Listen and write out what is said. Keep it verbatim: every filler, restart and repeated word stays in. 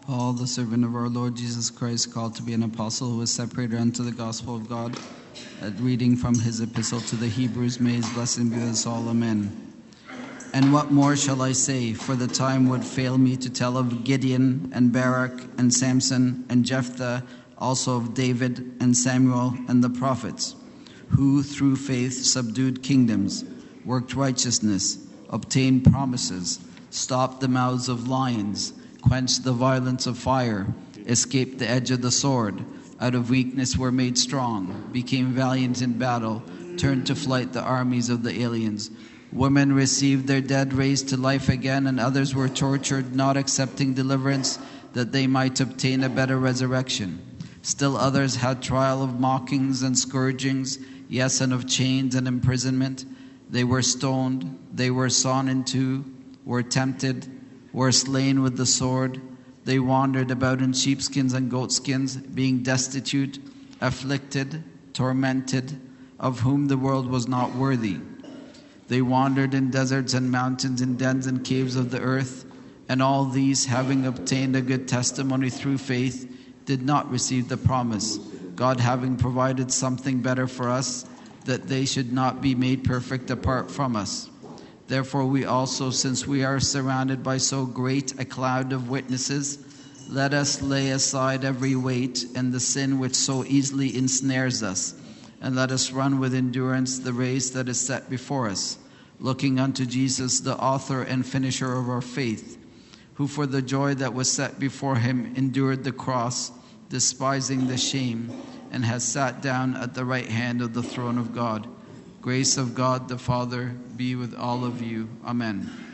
Paul, the servant of our Lord Jesus Christ, called to be an apostle, who was separated unto the gospel of God, a reading from his epistle to the Hebrews. May his blessing be with us all. Amen. And what more shall I say? For the time would fail me to tell of Gideon and Barak and Samson and Jephthah, also of David and Samuel and the prophets, who through faith subdued kingdoms, worked righteousness, obtained promises, stopped the mouths of lions, quenched the violence of fire, escaped the edge of the sword, out of weakness were made strong, became valiant in battle, turned to flight the armies of the aliens. Women received their dead raised to life again, and others were tortured, not accepting deliverance, that they might obtain a better resurrection. Still others had trial of mockings and scourgings, yes, and of chains and imprisonment. They were stoned, they were sawn in two, were tempted, were slain with the sword. They wandered about in sheepskins and goatskins, being destitute, afflicted, tormented, of whom the world was not worthy. They wandered in deserts and mountains, in dens and caves of the earth, and all these, having obtained a good testimony through faith, did not receive the promise, God having provided something better for us, that they should not be made perfect apart from us. Therefore we also, since we are surrounded by so great a cloud of witnesses, let us lay aside every weight and the sin which so easily ensnares us, and let us run with endurance the race that is set before us, looking unto Jesus, the author and finisher of our faith, who for the joy that was set before him endured the cross, despising the shame, and has sat down at the right hand of the throne of God. Grace of God the Father be with all of you. Amen.